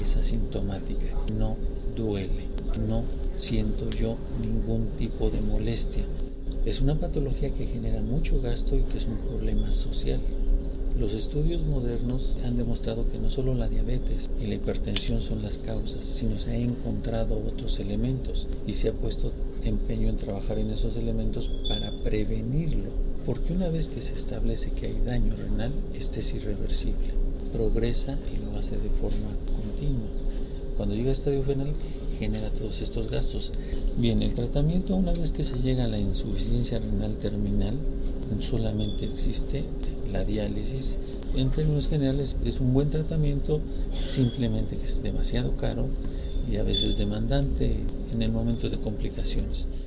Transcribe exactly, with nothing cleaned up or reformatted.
es asintomática, no duele, no siento yo ningún tipo de molestia. Es una patología que genera mucho gasto y que es un problema social. Los estudios modernos han demostrado que no solo la diabetes y la hipertensión son las causas, sino se han encontrado otros elementos y se ha puesto empeño en trabajar en esos elementos para prevenirlo, porque una vez que se establece que hay daño renal, este es irreversible, progresa y lo hace de forma continua. Cuando llega a estadio final, genera todos estos gastos. Bien, el tratamiento, una vez que se llega a la insuficiencia renal terminal, solamente existe la diálisis. En términos generales es un buen tratamiento, simplemente que es demasiado caro y a veces demandante en el momento de complicaciones.